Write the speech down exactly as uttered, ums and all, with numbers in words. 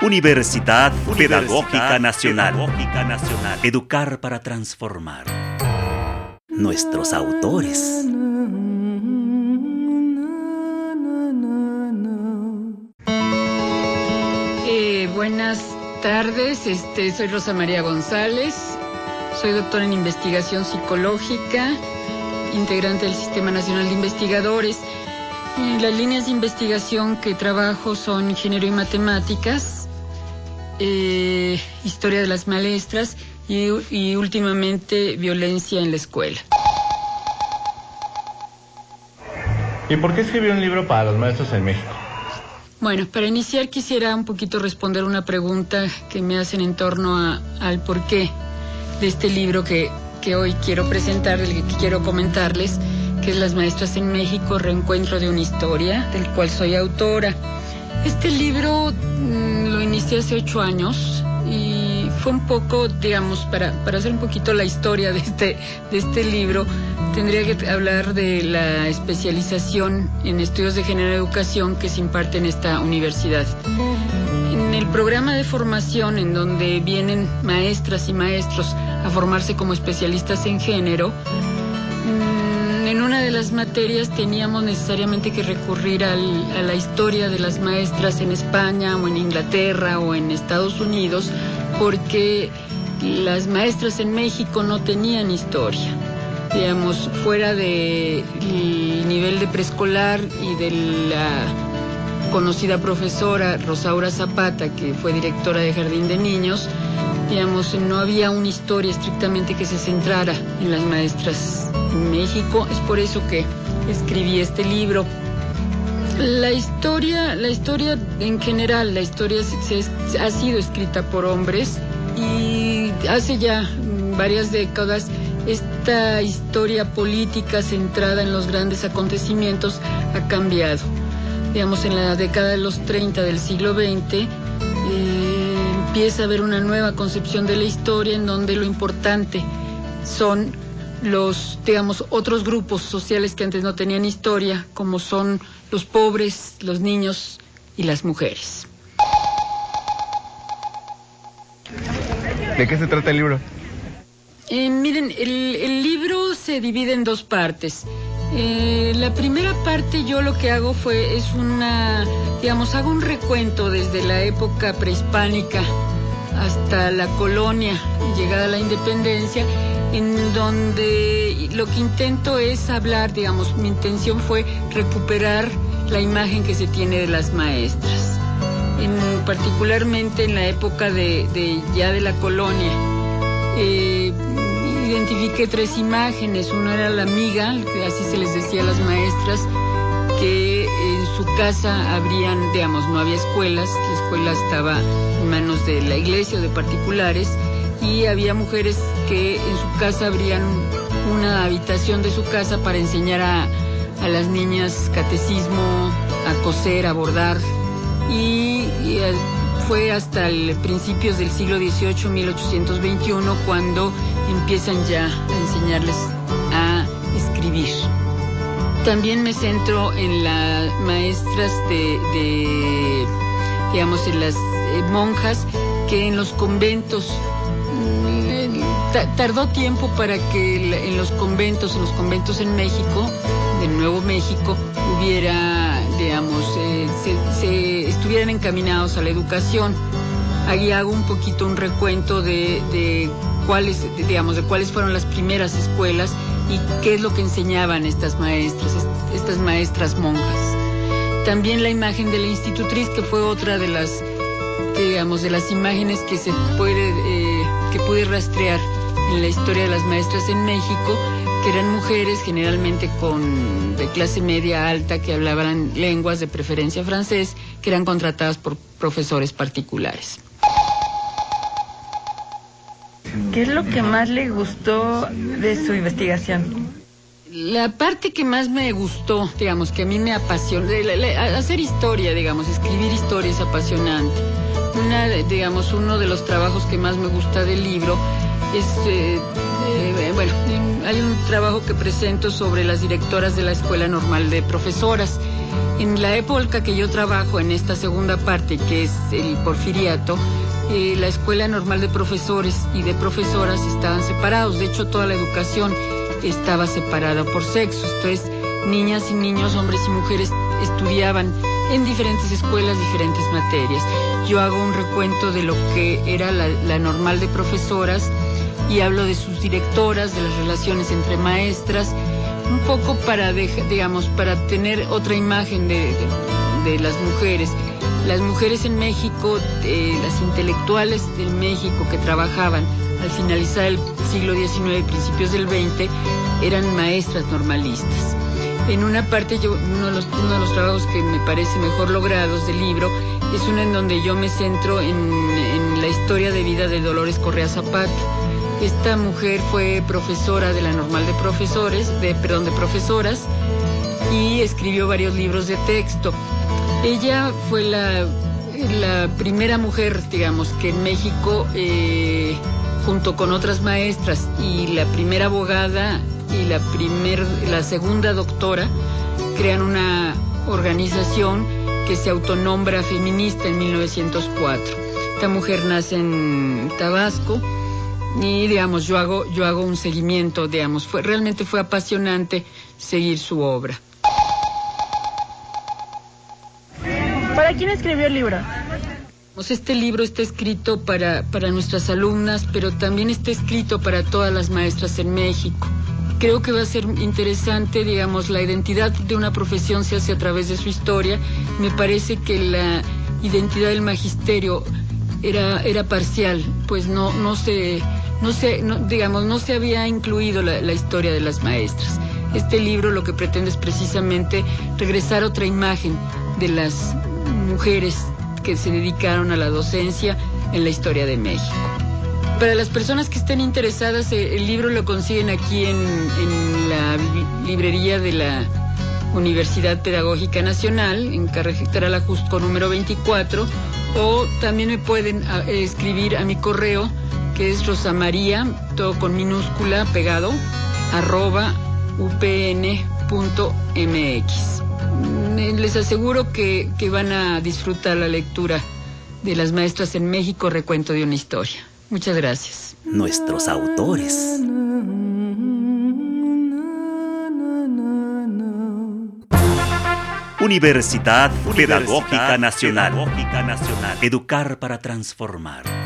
Universidad, Universidad Pedagógica Nacional. Pedagógica Nacional. Educar para transformar. Nuestros autores. Eh, buenas tardes, este, soy Rosa María González, soy doctora en investigación psicológica, integrante del Sistema Nacional de Investigadores. Y las líneas de investigación que trabajo son género y matemáticas, eh, historia de las maestras y, y últimamente violencia en la escuela. ¿Y por qué escribió un libro para los maestros en México? Bueno, para iniciar quisiera un poquito responder una pregunta que me hacen en torno a, al porqué de este libro que, que hoy quiero presentar, del que quiero comentarles, que es Las Maestras en México, Reencuentro de una Historia, del cual soy autora. Este libro mmm, lo inicié hace ocho años y fue un poco, digamos, para, para hacer un poquito la historia de este, de este libro, tendría que hablar de la especialización en estudios de género y educación que se imparte en esta universidad. En el programa de formación, en donde vienen maestras y maestros a formarse como especialistas en género, en una de las materias teníamos necesariamente que recurrir al, a la historia de las maestras en España o en Inglaterra o en Estados Unidos, porque las maestras en México no tenían historia. Digamos, fuera del nivel de preescolar y de la conocida profesora Rosaura Zapata, que fue directora de Jardín de Niños, digamos, no había una historia estrictamente que se centrara en las maestras en México. Es por eso que escribí este libro. La historia, la historia en general, la historia se, se, ha sido escrita por hombres y hace ya varias décadas esta historia política centrada en los grandes acontecimientos ha cambiado. Digamos, en la década de los treinta del siglo veinte, eh, empieza a haber una nueva concepción de la historia en donde lo importante son los, digamos, otros grupos sociales que antes no tenían historia, como son los pobres, los niños y las mujeres. ¿De qué se trata el libro? Eh, miren, el, el libro se divide en dos partes. Eh, la primera parte yo lo que hago fue, es una, digamos, hago un recuento desde la época prehispánica hasta la colonia y llegada a la independencia, en donde lo que intento es hablar, digamos, mi intención fue recuperar la imagen que se tiene de las maestras, en, particularmente en la época de, de ya de la colonia. Eh, identifiqué tres imágenes. Una era la amiga, así se les decía a las maestras, que en su casa habrían, digamos, no había escuelas, la escuela estaba en manos de la iglesia o de particulares, y había mujeres que en su casa abrían una habitación de su casa para enseñar a, a las niñas catecismo, a coser, a bordar, y, y fue hasta el principios del siglo dieciocho, mil ochocientos veintiuno, cuando empiezan ya a enseñarles a escribir. También me centro en las maestras de, de digamos, en las eh, monjas que en los conventos, eh, tardó tiempo para que en los conventos, en los conventos en México, del Nuevo México, hubiera, digamos, eh, se, se estuvieran encaminados a la educación. Ahí hago un poquito un recuento de, de cuáles, de, digamos, de cuáles fueron las primeras escuelas y qué es lo que enseñaban estas maestras, estas maestras monjas. También la imagen de la institutriz, que fue otra de las, digamos, de las imágenes que se puede, eh, que pude rastrear en la historia de las maestras en México, que eran mujeres generalmente con de clase media alta que hablaban lenguas, de preferencia francés, que eran contratadas por profesores particulares. ¿Qué es lo que más le gustó de su investigación? La parte que más me gustó, digamos, que a mí me apasiona, hacer historia, digamos, escribir historia es apasionante. Una, digamos, uno de los trabajos que más me gusta del libro es, eh, eh, bueno, hay un trabajo que presento sobre las directoras de la Escuela Normal de Profesoras, En la época que yo trabajo en esta segunda parte, que es el porfiriato, eh, la Escuela Normal de Profesores y de Profesoras estaban separados. De hecho, toda la educación estaba separada por sexos. Entonces, niñas y niños, hombres y mujeres estudiaban en diferentes escuelas, diferentes materias. Yo hago un recuento de lo que era la, la Normal de Profesoras y hablo de sus directoras, de las relaciones entre maestras, un poco para, deja, digamos, para tener otra imagen de, de, de las mujeres. Las mujeres en México, eh, las intelectuales de México que trabajaban al finalizar el siglo diecinueve y principios del veinte, eran maestras normalistas. En una parte, yo, uno, de los, uno de los trabajos que me parece mejor logrados del libro es uno en donde yo me centro en, en la historia de vida de Dolores Correa Zapata. Esta mujer fue profesora de la Normal de Profesores, de, perdón, de Profesoras, y escribió varios libros de texto. Ella fue la, la primera mujer, digamos, que en México, eh, junto con otras maestras, y la primera abogada y la, primer, la segunda doctora, crean una organización que se autonombra feminista en mil novecientos cuatro. Esta mujer nace en Tabasco y, digamos, yo hago, yo hago un seguimiento, digamos, fue, realmente fue apasionante seguir su obra. ¿Para quién escribió el libro? Este libro está escrito para, para nuestras alumnas, pero también está escrito para todas las maestras en México. Creo que va a ser interesante, digamos, la identidad de una profesión se hace a través de su historia. Me parece que la identidad del magisterio era, era parcial, pues no, no se, no se, no, digamos, no se había incluido la, la historia de las maestras. Este libro lo que pretende es precisamente regresar otra imagen de las mujeres que se dedicaron a la docencia en la historia de México. Para las personas que estén interesadas, el libro lo consiguen aquí en, en la librería de la Universidad Pedagógica Nacional, en carretera La Jusco número veinticuatro, o también me pueden a, escribir a mi correo, que es rosamaria, todo con minúscula, pegado, arroba upn punto mx. Les aseguro que, que van a disfrutar la lectura de Las Maestras en México, recuento de una historia. Muchas gracias. Nuestros autores. Universidad Pedagógica Nacional. Educar para transformar.